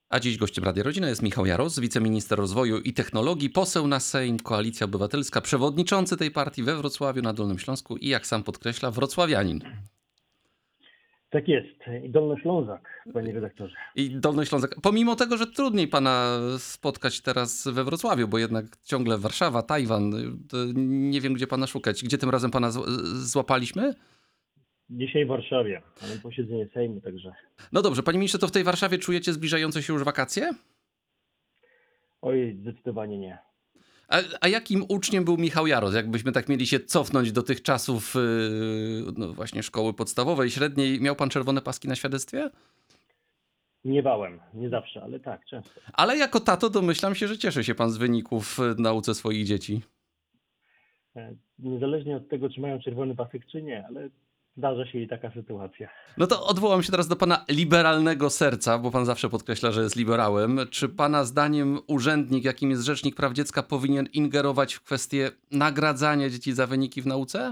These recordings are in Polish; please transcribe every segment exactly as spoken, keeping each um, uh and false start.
A dziś gościem Radia Rodzina jest Michał Jaros, wiceminister rozwoju i technologii, poseł na Sejm, Koalicja Obywatelska, przewodniczący tej partii we Wrocławiu na Dolnym Śląsku i jak sam podkreśla, wrocławianin. Tak jest. I Dolnoślązak, panie redaktorze. I Dolnoślązak. Pomimo tego, że trudniej pana spotkać teraz we Wrocławiu, bo jednak ciągle Warszawa, Tajwan, to nie wiem gdzie pana szukać. Gdzie tym razem pana zł- złapaliśmy? Dzisiaj w Warszawie. Mamy posiedzenie Sejmu, także No dobrze, panie ministrze, to w tej Warszawie czujecie zbliżające się już wakacje? oj, zdecydowanie nie. A, a jakim uczniem był Michał Jaros? Jakbyśmy tak mieli się cofnąć do tych czasów yy, no właśnie szkoły podstawowej, średniej. Miał pan czerwone paski na świadectwie? Miewałem, nie zawsze, ale tak, często. Ale jako tato domyślam się, że cieszy się pan z wyników w nauce swoich dzieci. E, Niezależnie od tego, czy mają czerwony pasek, czy nie, ale zdarza się i taka sytuacja. No to odwołam się teraz do pana liberalnego serca, bo pan zawsze podkreśla, że jest liberałem. Czy pana zdaniem urzędnik, jakim jest Rzecznik Praw Dziecka, powinien ingerować w kwestię nagradzania dzieci za wyniki w nauce?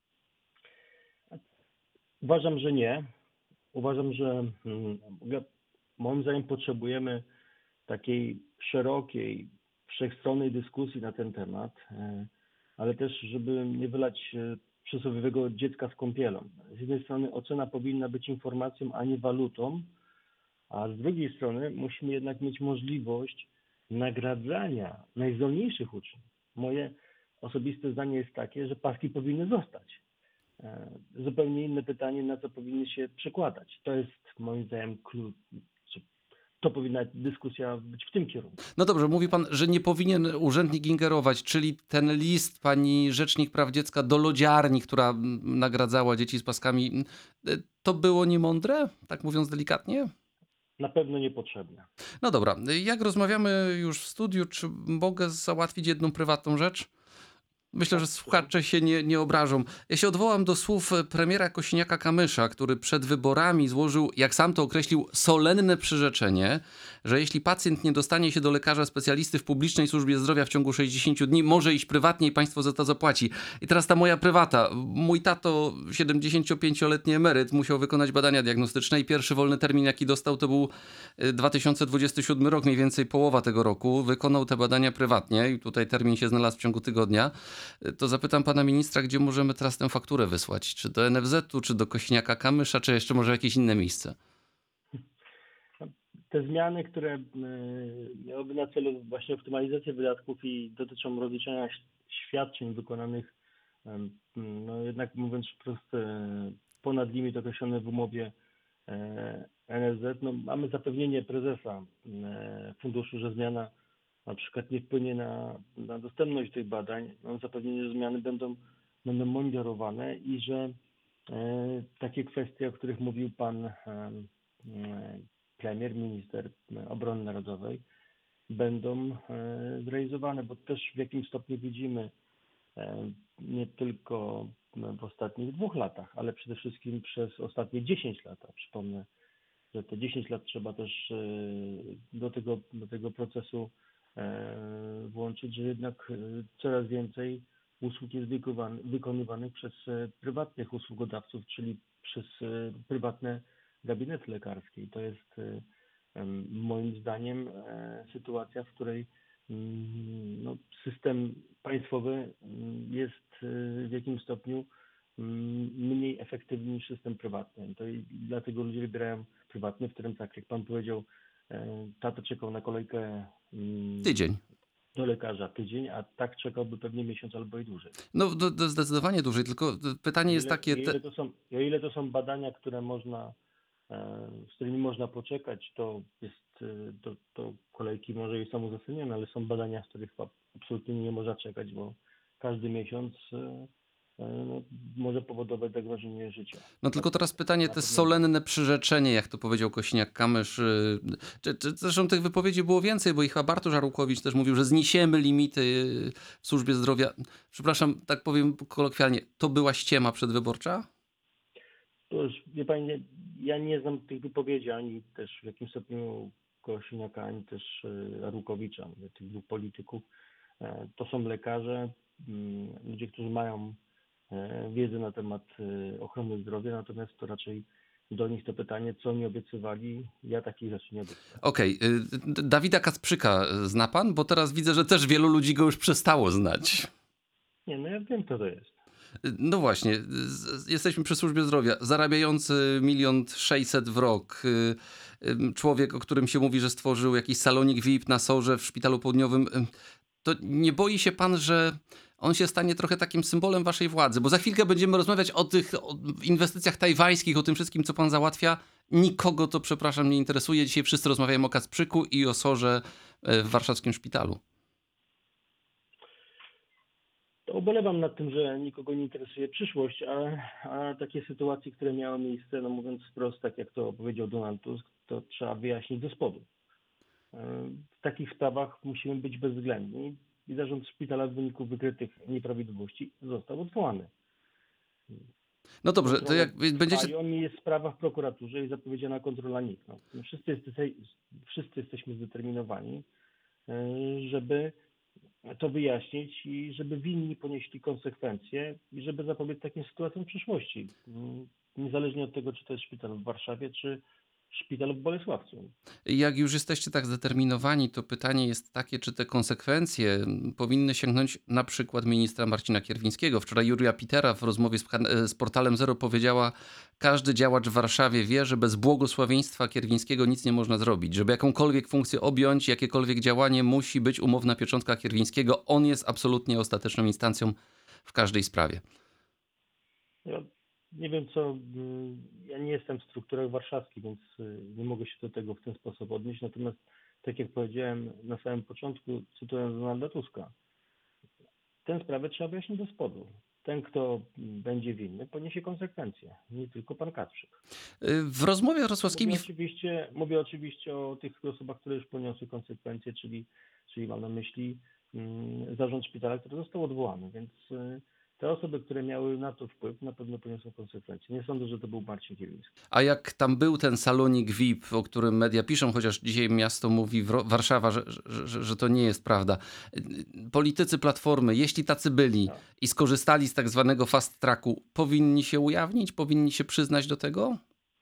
Uważam, że nie. Uważam, że mm, ge- moim zdaniem potrzebujemy takiej szerokiej, wszechstronnej dyskusji na ten temat, e, ale też, żeby nie wylać e, przysłowiowego dziecka z kąpielą. Z jednej strony ocena powinna być informacją, a nie walutą, a z drugiej strony musimy jednak mieć możliwość nagradzania najzdolniejszych uczniów. Moje osobiste zdanie jest takie, że paski powinny zostać. E, Zupełnie inne pytanie, na co powinny się przekładać. To jest moim zdaniem klucz. To powinna dyskusja być w tym kierunku. No dobrze, mówi pan, że nie powinien urzędnik ingerować, czyli ten list pani Rzecznik Praw Dziecka do lodziarni, która mm, nagradzała dzieci z paskami, mm, y, to było niemądre, tak mówiąc delikatnie? Na pewno niepotrzebne. No dobra, y, jak rozmawiamy już w studiu, czy mogę załatwić jedną prywatną rzecz? Myślę, że Tak, słucham. słuchacze się nie, nie obrażą. Ja się odwołam do słów e, premiera Kosiniaka-Kamysza, który przed wyborami złożył, jak sam to określił, solenne przyrzeczenie, że jeśli pacjent nie dostanie się do lekarza specjalisty w publicznej służbie zdrowia w ciągu sześćdziesięciu dni, może iść prywatnie i państwo za to zapłaci. I teraz ta moja prywata. Mój tato, siedemdziesięciopięcioletni emeryt, musiał wykonać badania diagnostyczne i pierwszy wolny termin, jaki dostał, to był e, dwa tysiące dwudziesty siódmy rok, mniej więcej połowa tego roku. Wykonał te badania prywatnie i tutaj termin się znalazł w ciągu tygodnia. To zapytam pana ministra, gdzie możemy teraz tę fakturę wysłać? Czy do N F Z-u, czy do Kośniaka-Kamysza, czy jeszcze może jakieś inne miejsce? Te zmiany, które e, miałyby na celu właśnie optymalizację wydatków i dotyczą rozliczania ś- świadczeń wykonanych, em, no jednak mówiąc wprost, e, ponad limit określony w umowie e, N F Z, no mamy zapewnienie prezesa e, funduszu, że zmiana na przykład nie wpłynie na, na dostępność tych badań. Mam zapewnienie, że zmiany będą, będą monitorowane i że e, takie kwestie, o których mówił pan e, e, premier, minister obrony narodowej, będą e, zrealizowane, bo też w jakim stopniu widzimy e, nie tylko w ostatnich dwóch latach, ale przede wszystkim przez ostatnie dziesięć lat. A przypomnę, że te dziesięć lat trzeba też e, do tego, do tego procesu e, włączyć, że jednak e, coraz więcej usług jest wykonywane- wykonywanych przez e, prywatnych usługodawców, czyli przez e, prywatne gabinety lekarskie. I to jest e, em, moim zdaniem e, sytuacja, w której mm, no, system państwowy mm, jest e, w jakimś stopniu mm, mniej efektywny niż system prywatny. To i dlatego ludzie wybierają prywatny, w którym tak jak pan powiedział, e, tata czekał na kolejkę mm, Tydzień. do lekarza tydzień, a tak czekałby pewnie miesiąc albo i dłużej. No to, to zdecydowanie dłużej, tylko y, O pytanie jest ile, o takie, te, ile to są, o ile to są badania, które można, e, z którymi można poczekać, to jest, e, to, to kolejki może i są uzasadnione, ale są badania, z których a- absolutnie nie można czekać, bo każdy miesiąc e, e, no, może powodować zagrożenie życia no tylko teraz pacjenta. pytanie, Na te pewno nie. solenne przyrzeczenie, jak to powiedział Kosiniak-Kamysz, y, czy, czy, zresztą tych wypowiedzi było więcej, bo i chyba Bartosz Arłukowicz też mówił, że zniesiemy limity y, w służbie zdrowia. Przepraszam, tak powiem kolokwialnie, to była ściema przedwyborcza? To już, wie pani, nie- ja nie znam tych wypowiedzi, ani też w jakim stopniu Kosiniaka, ani też e, Arłukowicza, mówię, tych dwóch polityków. E, To są lekarze, mm, ludzie, którzy mają e, wiedzę na temat e, ochrony zdrowia, natomiast to raczej do nich to pytanie, co mi obiecywali. Ja takich rzeczy nie obiecywałem. Okej, y, D- Dawida Kacprzyka zna pan? Bo teraz widzę, że też wielu ludzi go już przestało znać. Nie, no ja wiem, kto to jest. Y, No właśnie, z- jesteśmy przy służbie zdrowia. Zarabiający milion sześćset w rok. y, y, Człowiek, o którym się mówi, że stworzył jakiś salonik V I P na Sorze w Szpitalu Południowym. y, To nie boi się pan, że on się stanie trochę takim symbolem waszej władzy? Bo za chwilkę będziemy rozmawiać o tych o inwestycjach tajwańskich, o tym wszystkim, co pan załatwia. Nikogo to, przepraszam, nie interesuje. Dzisiaj wszyscy rozmawiają o Kacprzyku i o Sorze e, w warszawskim szpitalu. To ubolewam nad tym, że nikogo nie interesuje przyszłość, a, a takie sytuacje, które miały miejsce, no mówiąc wprost, tak jak to powiedział Donald Tusk, to trzeba wyjaśnić do spodu. E, W takich sprawach musimy być bezwzględni i zarząd szpitala w wyniku wykrytych nieprawidłowości został odwołany. No dobrze, to Kontrole jak będziecie... trwają i jest sprawa w prokuraturze i zapowiedziana kontrola N I K. No, my wszyscy, jesteśmy, wszyscy jesteśmy zdeterminowani, e, żeby to wyjaśnić i żeby winni ponieśli konsekwencje i żeby zapobiec takim sytuacjom w przyszłości. Mm, Niezależnie od tego, czy to jest szpital w Warszawie, czy szpital w Bolesławcu. Jak już jesteście tak zdeterminowani, to pytanie jest takie, czy te konsekwencje mm, powinny sięgnąć na przykład ministra Marcina Kierwińskiego. Wczoraj Julia Pitera w rozmowie z, kan- e, z portalem Zero powiedziała, każdy działacz w Warszawie wie, że bez błogosławieństwa Kierwińskiego nic nie można zrobić. Żeby jakąkolwiek funkcję objąć, jakiekolwiek działanie, musi być umowna pieczątka Kierwińskiego. On jest absolutnie ostateczną instancją w każdej sprawie. Ja nie wiem, co. y, Ja nie jestem w strukturach warszawskich, więc y, nie mogę się do tego w ten sposób odnieść. Natomiast, tak jak powiedziałem na samym początku, cytując Donalda Tuska, tę sprawę trzeba wyjaśnić do spodu. Ten, kto będzie winny, poniesie konsekwencje, nie tylko pan Kacprzyk. Y, W rozmowie z Mówię Rosławskimi... oczywiście, mówię oczywiście o tych osobach, które już poniosły konsekwencje, czyli, czyli mam na myśli mm, zarząd szpitala, który został odwołany, więc y, te osoby, które miały na to wpływ, na pewno poniosą konsekwencje. Nie sądzę, że to był Marcin Kierwiński. A jak tam był ten salonik V I P, o którym media piszą, chociaż dzisiaj miasto mówi, Wro- Warszawa, że, że, że, że to nie jest prawda. Politycy Platformy, jeśli tacy byli Tak. i skorzystali z tak zwanego fast tracku, powinni się ujawnić, powinni się przyznać do tego?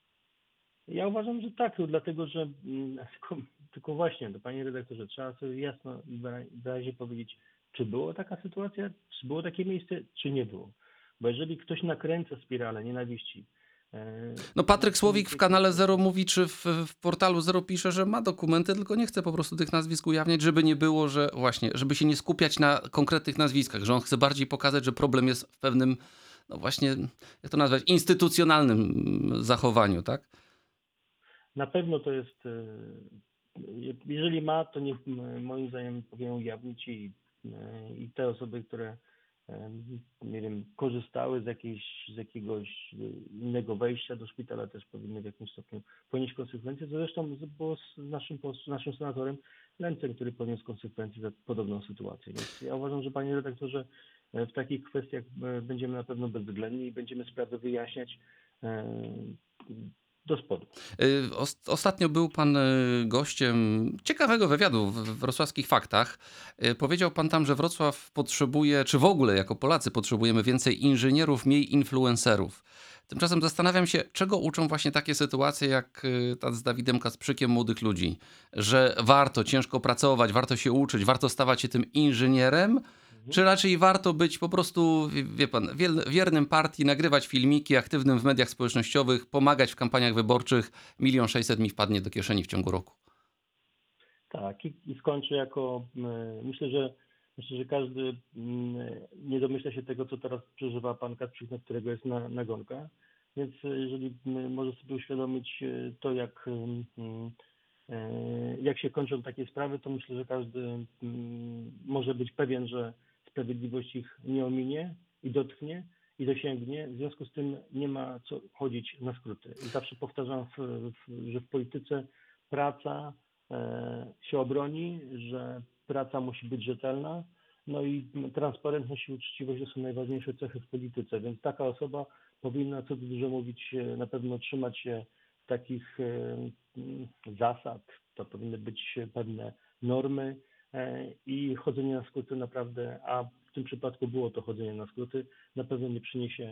Ja uważam, że tak, dlatego że mm, tylko, tylko właśnie, to panie redaktorze, trzeba sobie jasno i wyra- wyraźnie powiedzieć, czy była taka sytuacja, czy było takie miejsce, czy nie było. Bo jeżeli ktoś nakręca spiralę nienawiści, e, No Patryk na Słowik w polityków, kanale Zero mówi, czy w, w portalu Zero pisze, że ma dokumenty, tylko nie chce po prostu tych nazwisk ujawniać, żeby nie było, że właśnie, żeby się nie skupiać na konkretnych nazwiskach, że on chce bardziej pokazać, że problem jest w pewnym, no właśnie, jak to nazwać, instytucjonalnym zachowaniu, tak? na pewno to jest, e, je- jeżeli ma, to niech m, moim zdaniem powinien ujawnić i, e, i te osoby, które e, nie wiem, korzystały z, jakiejś, z jakiegoś e, innego wejścia do szpitala, też powinny w jakimś stopniu ponieść konsekwencje. To zresztą z- było z naszym, pos- z naszym senatorem Lęcem, który poniósł konsekwencje za podobną sytuację. Więc ja uważam, że panie redaktorze, e, w takich kwestiach e, będziemy na pewno bezwzględni i będziemy sprawę wyjaśniać e, do spodu. Y, os- Ostatnio był pan y, gościem ciekawego wywiadu w w Wrocławskich Faktach. Y, Powiedział pan tam, że Wrocław potrzebuje, czy w ogóle jako Polacy potrzebujemy więcej inżynierów, mniej influencerów. Tymczasem zastanawiam się, czego uczą właśnie takie sytuacje jak y, ta z Dawidem Kacprzykiem młodych ludzi. Że warto ciężko pracować, warto się uczyć, warto stawać się tym inżynierem, czy raczej warto być po prostu, wie wie pan, wiel- wiernym partii, nagrywać filmiki, aktywnym w mediach społecznościowych, pomagać w kampaniach wyborczych, milion sześćset mi wpadnie do kieszeni w ciągu roku. Tak, i, i skończę jako, mm, myślę, że myślę, że każdy mm, nie domyśla się tego, co teraz przeżywa pan Kacprzyk, na którego jest na, nagonka, więc e, jeżeli mm, może sobie uświadomić e, to, jak, mm, e, jak się kończą takie sprawy, to myślę, że każdy mm, może być pewien, że sprawiedliwość ich nie ominie i dotknie i dosięgnie. W związku z tym nie ma co chodzić na skróty. I zawsze powtarzam, w, w, że w polityce praca e, się obroni, że praca musi być rzetelna, no i transparentność i uczciwość to są najważniejsze cechy w polityce, więc taka osoba powinna, co tu dużo mówić, e, na pewno trzymać się takich e, m, zasad, to powinny być pewne normy e, i chodzenie na skróty naprawdę, a w tym przypadku było to chodzenie na skróty, na pewno nie przyniesie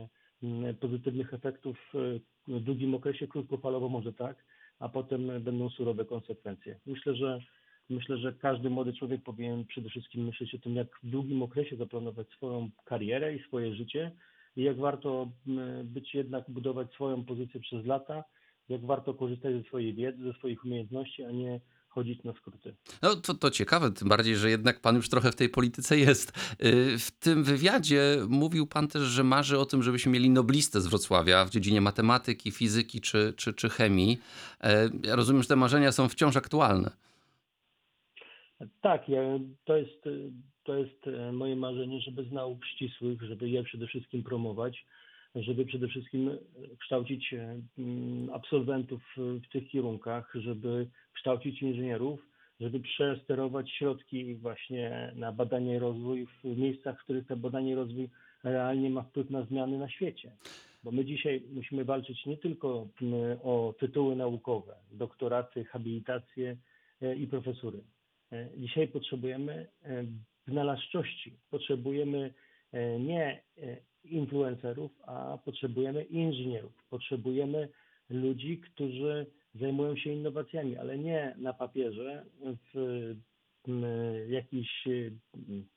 mm, pozytywnych efektów w długim okresie, krótkofalowo może tak, a potem będą surowe konsekwencje. Myślę, że myślę, że każdy młody człowiek powinien przede wszystkim myśleć o tym, jak w długim okresie zaplanować swoją karierę i swoje życie i jak warto mm, być jednak, budować swoją pozycję przez lata, jak warto korzystać ze swojej wiedzy, ze swoich umiejętności, a nie chodzić na skróty. No to, to ciekawe, tym bardziej, że jednak pan już trochę w tej polityce jest. Y, W tym wywiadzie mówił pan też, że marzy o tym, żebyśmy mieli noblistę z Wrocławia w dziedzinie matematyki, fizyki czy, czy, czy chemii. E, Ja rozumiem, że te marzenia są wciąż aktualne. Tak, ja, to jest, to jest e, moje marzenie, żeby z nauk ścisłych, żeby je przede wszystkim promować, żeby przede wszystkim e, kształcić e, mm, absolwentów w w tych kierunkach, żeby kształcić inżynierów, żeby przesterować środki właśnie na badanie i rozwój w miejscach, w których to badanie i rozwój realnie ma wpływ na zmiany na świecie. Bo my dzisiaj musimy walczyć nie tylko mm, o tytuły naukowe, doktoraty, habilitacje e, i profesury. E, Dzisiaj potrzebujemy e, wynalazczości, potrzebujemy e, nie e, influencerów, a potrzebujemy inżynierów, potrzebujemy ludzi, którzy zajmują się innowacjami, ale nie na papierze, w m, jakichś, m,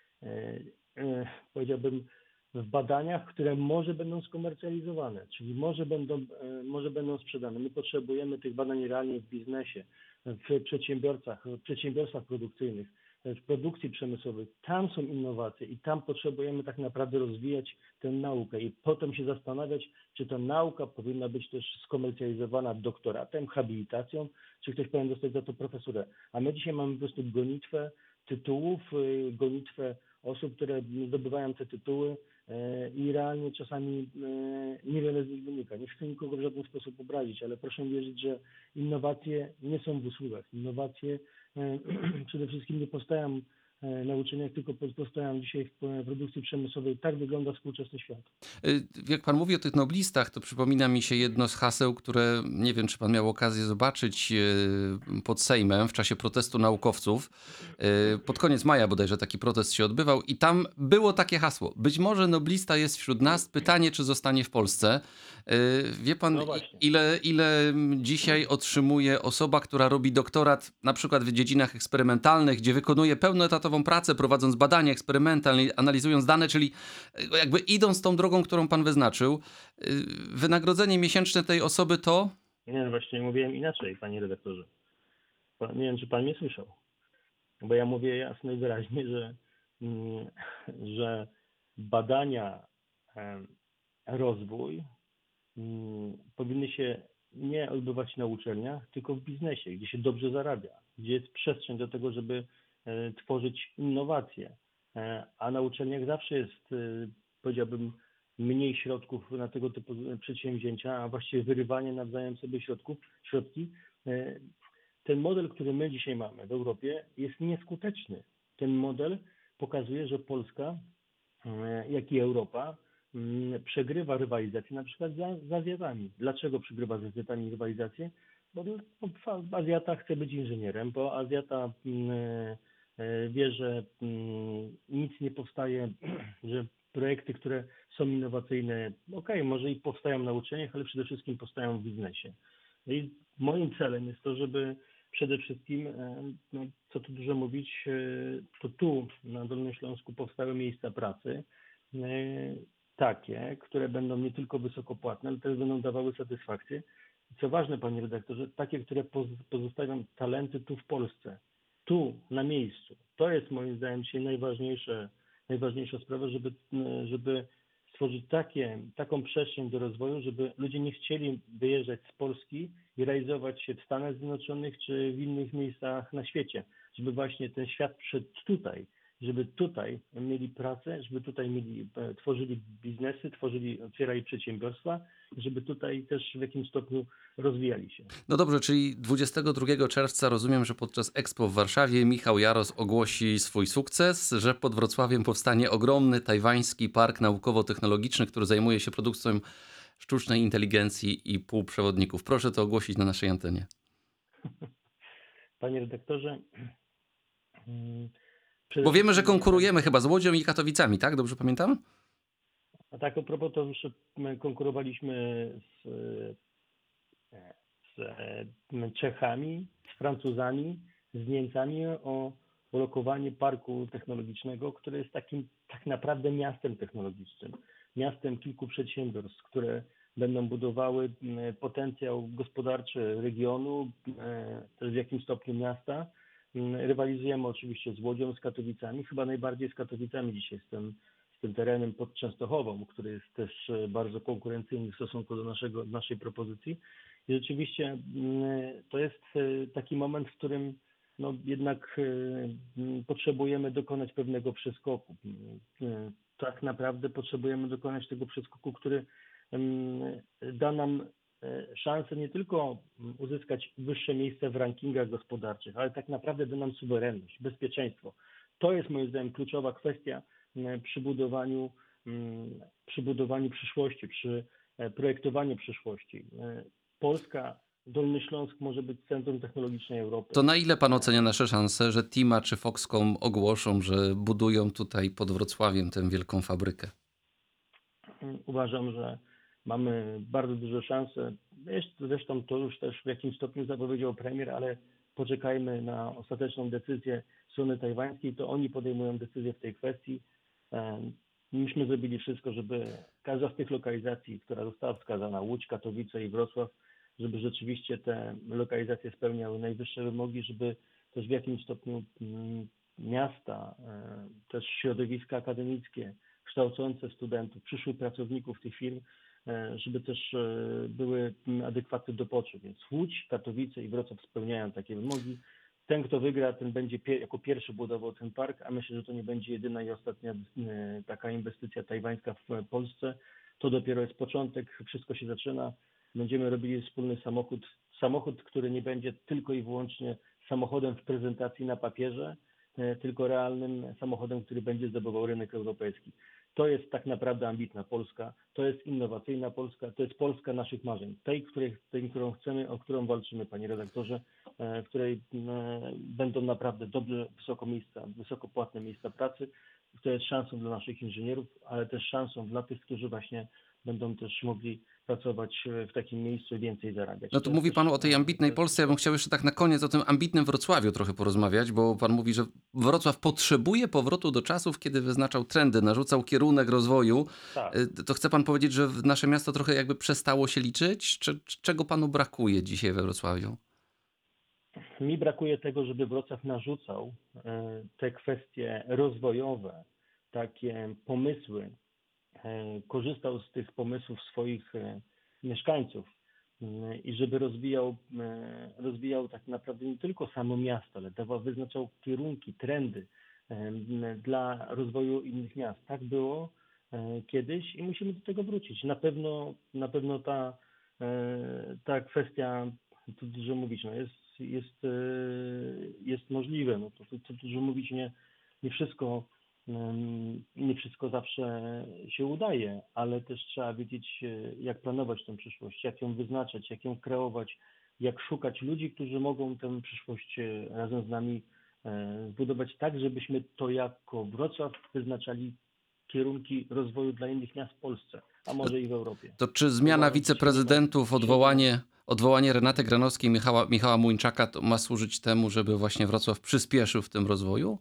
e, e, powiedziałbym, w badaniach, które może będą skomercjalizowane, czyli może będą, e, może będą sprzedane. My potrzebujemy tych badań realnie w biznesie, w przedsiębiorcach, w przedsiębiorstwach produkcyjnych, w produkcji przemysłowej. Tam są innowacje i tam potrzebujemy tak naprawdę rozwijać tę naukę i potem się zastanawiać, czy ta nauka powinna być też skomercjalizowana doktoratem, habilitacją, czy ktoś powinien dostać za to profesurę. A my dzisiaj mamy po prostu gonitwę tytułów, y, gonitwę osób, które zdobywają te tytuły e, i realnie czasami e, niewiele z nich wynika. Nie chcę nikogo w żaden sposób obrazić, ale proszę wierzyć, że innowacje nie są w usługach. Innowacje e, przede wszystkim nie powstają e, na uczelniach, tylko powstają dzisiaj w e, produkcji przemysłowej. Tak wygląda współczesny świat. Y, Jak pan mówi o tych noblistach, to przypomina mi się jedno z haseł, które nie wiem, czy pan miał okazję zobaczyć y, pod Sejmem w czasie protestu naukowców. Y, Pod koniec maja bodajże taki protest się odbywał i tam było takie hasło. Być może noblista jest wśród nas, pytanie, czy zostanie w Polsce. Y, Wie pan, No i- właśnie. ile, ile dzisiaj otrzymuje osoba, która robi doktorat na przykład w dziedzinach eksperymentalnych, gdzie wykonuje pełnoetatową pracę, prowadząc badania eksperymentalne, analizując dane, czyli y, jakby idąc tą drogą, którą pan wyznaczył, y, wynagrodzenie miesięczne tej osoby to... Nie, no właśnie mówiłem inaczej, panie redaktorze. Pan- Nie wiem, czy pan mnie słyszał. Bo ja mówię jasno i wyraźnie, że, mm, że badania, em, rozwój mm, powinny się nie odbywać na uczelniach, tylko w biznesie, gdzie się dobrze zarabia, gdzie jest przestrzeń do tego, żeby e, tworzyć innowacje. E, A na uczelniach zawsze jest, e, powiedziałbym, mniej środków na tego typu przedsięwzięcia, a właściwie wyrywanie nawzajem sobie środków, środki. E, Ten model, który my dzisiaj mamy w Europie, jest nieskuteczny. Ten model pokazuje, że Polska, e, jak i Europa, mm, przegrywa rywalizację na przykład z, z Azjatami. Dlaczego przegrywa z Azjatami rywalizację? Bo, bo fa- Azjata chce być inżynierem, bo Azjata mm, e, wie, że mm, nic nie powstaje, że projekty, które są innowacyjne, okej, może i powstają na uczelniach, ale przede wszystkim powstają w biznesie. No i moim celem jest to, żeby przede wszystkim, e, no, co tu dużo mówić, e, to tu na Dolnym Śląsku powstały miejsca pracy, e, takie, które będą nie tylko wysoko płatne, ale też będą dawały satysfakcję. I co ważne, panie redaktorze, takie, które poz- pozostawią talenty tu w Polsce, tu, na miejscu. To jest moim zdaniem dzisiaj najważniejsze, najważniejsza sprawa, żeby, e, żeby stworzyć takie, taką przestrzeń do rozwoju, żeby ludzie nie chcieli wyjeżdżać z Polski i realizować się w Stanach Zjednoczonych czy w innych miejscach na świecie, żeby właśnie ten świat przyszedł tutaj, żeby tutaj mieli pracę, żeby tutaj mieli, e, tworzyli biznesy, tworzyli, otwierali przedsiębiorstwa, żeby tutaj też w jakimś stopniu rozwijali się. No dobrze, czyli dwudziestego drugiego czerwca rozumiem, że podczas Expo w Warszawie Michał Jaros ogłosi swój sukces, że pod Wrocławiem powstanie ogromny tajwański park naukowo-technologiczny, który zajmuje się produkcją sztucznej inteligencji i półprzewodników. Proszę to ogłosić na naszej antenie. Panie redaktorze, mm, przede Bo wiemy, że wszystkim niech pan. konkurujemy chyba z Łodzią i Katowicami, tak? Dobrze pamiętam? A Tak, a propos to już my konkurowaliśmy z, e, z e, Czechami, z Francuzami, z Niemcami o ulokowanie parku technologicznego, które jest takim tak naprawdę miastem technologicznym, miastem kilku przedsiębiorstw, które będą budowały m, potencjał gospodarczy regionu, e, też w jakimś stopniu miasta. M, Rywalizujemy oczywiście z Łodzią, z Katowicami, chyba najbardziej z Katowicami dzisiaj, z tym, z tym terenem pod Częstochową, który jest też e, bardzo konkurencyjny w stosunku do naszego, naszej propozycji. I rzeczywiście m, to jest e, taki moment, w którym no jednak e, potrzebujemy dokonać pewnego przeskoku. E, Tak naprawdę potrzebujemy dokonać tego przeskoku, który em, da nam e, szansę nie tylko uzyskać wyższe miejsce w rankingach gospodarczych, ale tak naprawdę da nam suwerenność, bezpieczeństwo. To jest moim zdaniem kluczowa kwestia m, przy budowaniu, m, przy budowaniu przyszłości, przy e, projektowaniu przyszłości. E, Polska, Dolny Śląsk może być centrum technologicznej Europy. To na ile pan E, ocenia nasze szanse, że Tima czy Foxconn ogłoszą, że budują tutaj pod Wrocławiem tę wielką fabrykę? Uważam, że mamy bardzo duże szanse. Jest- Zresztą to już też w jakimś stopniu zapowiedział premier, ale poczekajmy na ostateczną decyzję strony tajwańskiej. To oni podejmują decyzję w tej kwestii. E, Myśmy zrobili wszystko, żeby każda z tych lokalizacji, która została wskazana, Łódź, Katowice i Wrocław, żeby rzeczywiście te lokalizacje spełniały najwyższe wymogi, żeby też w jakimś stopniu mm, miasta, e, też środowiska akademickie, kształcące studentów, przyszłych pracowników tych firm, e, żeby też e, były mm, adekwatne do potrzeb. Więc Łódź, Katowice i Wrocław spełniają takie wymogi. Ten, kto wygra, ten będzie pie- jako pierwszy budował ten park, a myślę, że to nie będzie jedyna i ostatnia e, taka inwestycja tajwańska w Polsce. To dopiero jest początek, wszystko się zaczyna. Będziemy robili wspólny samochód, samochód, który nie będzie tylko i wyłącznie samochodem w prezentacji na papierze, e, tylko realnym samochodem, który będzie zdobywał rynek europejski. To jest tak naprawdę ambitna Polska, to jest innowacyjna Polska, to jest Polska naszych marzeń, tej, której, tej którą chcemy, o którą walczymy, panie redaktorze, e, w której e, będą naprawdę dobrze, wysoko miejsca, wysoko płatne miejsca pracy, która jest szansą dla naszych inżynierów, ale też szansą dla tych, którzy właśnie będą też mogli pracować w takim miejscu i więcej zarabiać. No To tu jest mówi pan też, o tej e, to ambitnej jest Polsce. Ja też bym chciał jeszcze tak na koniec o tym ambitnym Wrocławiu trochę porozmawiać, bo pan mówi, że Wrocław potrzebuje powrotu do czasów, kiedy wyznaczał trendy, narzucał kierunek rozwoju. tak. Y, To chce pan powiedzieć, że w- nasze miasto trochę jakby przestało się liczyć? Czy, czy- czego panu brakuje dzisiaj we Wrocławiu? Mi brakuje tego, żeby Wrocław narzucał e, te kwestie rozwojowe, takie pomysły, e, korzystał z tych pomysłów swoich e, mieszkańców e, i żeby rozwijał, e, rozwijał tak naprawdę nie tylko samo miasto, ale dawał, wyznaczał kierunki, trendy e, dla rozwoju innych miast. Tak było e, kiedyś i musimy do tego wrócić. Na pewno, na pewno ta, e, ta kwestia, tu dużo mówić, no jest, jest, e, jest możliwe. No to, to, to dużo mówić, nie, nie wszystko Ym, nie wszystko zawsze się udaje, ale też trzeba wiedzieć, e, jak planować tę przyszłość, jak ją wyznaczać, jak ją kreować, jak szukać ludzi, którzy mogą tę przyszłość e, razem z nami e, zbudować tak, żebyśmy to jako Wrocław wyznaczali kierunki rozwoju dla innych miast w Polsce, a może i w Europie. To czy Bo zmiana uważam, że siedzimy, wiceprezydentów, siedzimy odwołanie, odwołanie Renaty Granowskiej, Michała, Michała Muńczaka to ma służyć temu, żeby właśnie Wrocław przyspieszył w tym rozwoju?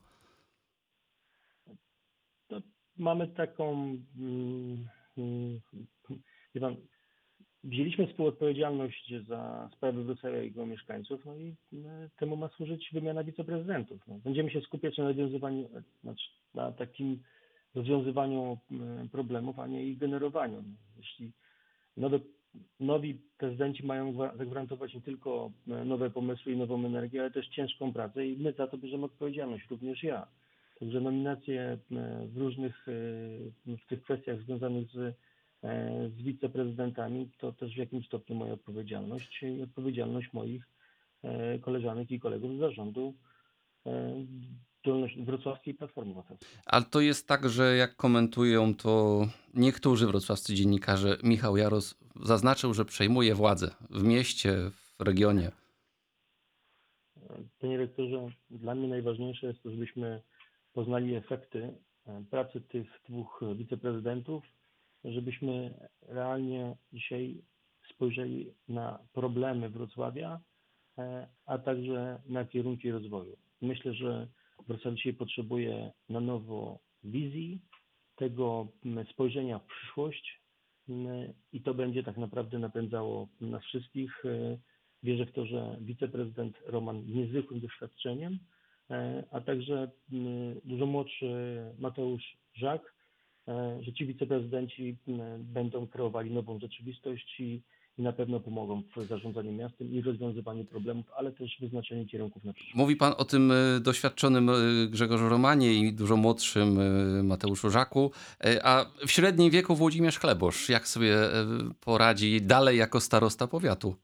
to mamy taką, mm, mm, wie pan, wzięliśmy współodpowiedzialność za sprawy Wrocławia i jego mieszkańców, no i e, temu ma służyć wymiana wiceprezydentów. No, będziemy się skupiać na nawiązywaniu, e, znaczy na takim rozwiązywaniu e, problemów, a nie ich generowaniu. No, jeśli nowe, nowi prezydenci mają gwa- zagwarantować nie tylko e, nowe pomysły i nową energię, ale też ciężką pracę i my za to bierzemy odpowiedzialność, również ja. Także nominacje e, w różnych, e, w tych kwestiach związanych z e, z wiceprezydentami, to też w jakimś stopniu moja odpowiedzialność i odpowiedzialność moich e, koleżanek i kolegów z zarządu e, Dolnoś- Wrocławskiej Platformy Obywatelskiej. Ale to jest tak, że jak komentują to niektórzy wrocławscy dziennikarze, Michał Jaros zaznaczył, że przejmuje władzę w mieście, w regionie. E, Panie rektorze, dla mnie najważniejsze jest to, żebyśmy poznali efekty e, pracy tych dwóch wiceprezydentów żebyśmy realnie dzisiaj spojrzeli na problemy Wrocławia, e, a także na kierunki rozwoju. Myślę, że Wrocław dzisiaj potrzebuje na nowo wizji, tego m, spojrzenia w przyszłość m, i to będzie tak naprawdę napędzało nas wszystkich. E, Wierzę w to, że wiceprezydent Roman z niezwykłym doświadczeniem, e, a także m, dużo młodszy Mateusz Żak, e, że ci wiceprezydenci m, będą kreowali nową rzeczywistość i, i na pewno pomogą w zarządzaniu miastem i rozwiązywaniu problemów, ale też wyznaczeniu kierunków na przyszłość. Mówi pan o tym y, doświadczonym y, Grzegorzu Romanie i dużo młodszym y, Mateuszu Żaku, y, a w średnim wieku Włodzimierz Chlebosz. Jak sobie y, poradzi dalej jako starosta powiatu?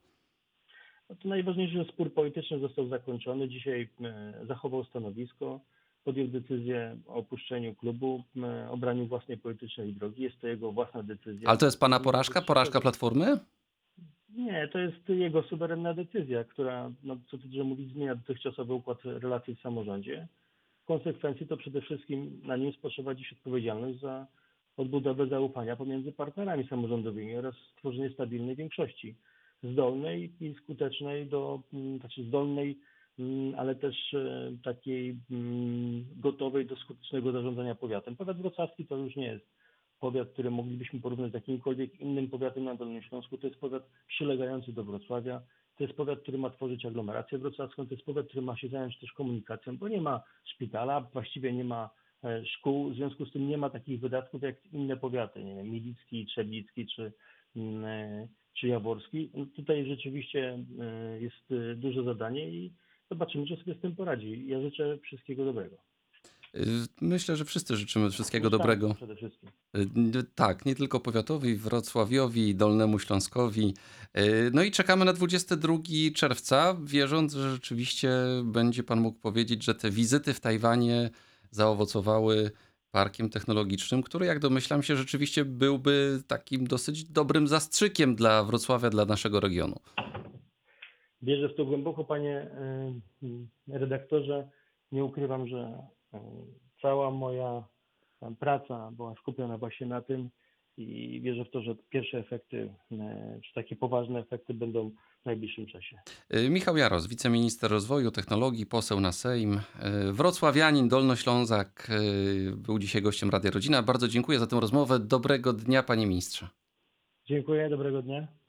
No to najważniejsze, że spór polityczny został zakończony. Dzisiaj e, zachował stanowisko, podjął decyzję o opuszczeniu klubu, e, obraniu własnej politycznej drogi. Jest to jego własna decyzja. Ale to jest pana Nie porażka? dotyczy Porażka tego- Platformy? Nie, to jest jego suwerenna decyzja, która, no, co tu dużo mówić, zmienia dotychczasowy układ relacji w samorządzie. W konsekwencji to przede wszystkim na nim spoczywa dziś odpowiedzialność za odbudowę zaufania pomiędzy partnerami samorządowymi oraz stworzenie stabilnej większości, zdolnej i skutecznej do, mm, znaczy zdolnej, mm, ale też e, takiej mm, gotowej do skutecznego zarządzania powiatem. Powiat wrocławski to już nie jest powiat, który moglibyśmy porównać z jakimkolwiek innym powiatem na Dolnym Śląsku. To jest powiat przylegający do Wrocławia. To jest powiat, który ma tworzyć aglomerację wrocławską. To jest powiat, który ma się zająć też komunikacją, bo nie ma szpitala, właściwie nie ma e, szkół. W związku z tym nie ma takich wydatków jak inne powiaty, nie wiem, Milicki, Trzebnicki czy, mm, e, czy Jaworski. No tutaj rzeczywiście e, jest e, duże zadanie i zobaczymy, czy sobie z tym poradzi. Ja życzę wszystkiego dobrego. Y, Myślę, że wszyscy życzymy wszystkiego Mieszkańcom dobrego. przede wszystkim. Y, n- Tak, nie tylko powiatowi, Wrocławiowi, Dolnemu Śląskowi. Y, No i czekamy na dwudziestego drugiego czerwca, wierząc, że rzeczywiście będzie pan mógł powiedzieć, że te wizyty w Tajwanie zaowocowały parkiem technologicznym, który, jak domyślam się, rzeczywiście byłby takim dosyć dobrym zastrzykiem dla Wrocławia, dla naszego regionu. Wierzę w to głęboko, panie y, redaktorze. Nie ukrywam, że y, cała moja tam praca była skupiona właśnie na tym i wierzę w to, że pierwsze efekty, y, czy takie poważne efekty będą w najbliższym czasie. Y, Michał Jaros, wiceminister rozwoju, technologii, poseł na Sejm, y, wrocławianin, Dolnoślązak, y, był dzisiaj gościem Radia Rodzina. Bardzo dziękuję za tę rozmowę. Dobrego dnia, panie ministrze. Dziękuję, dobrego dnia.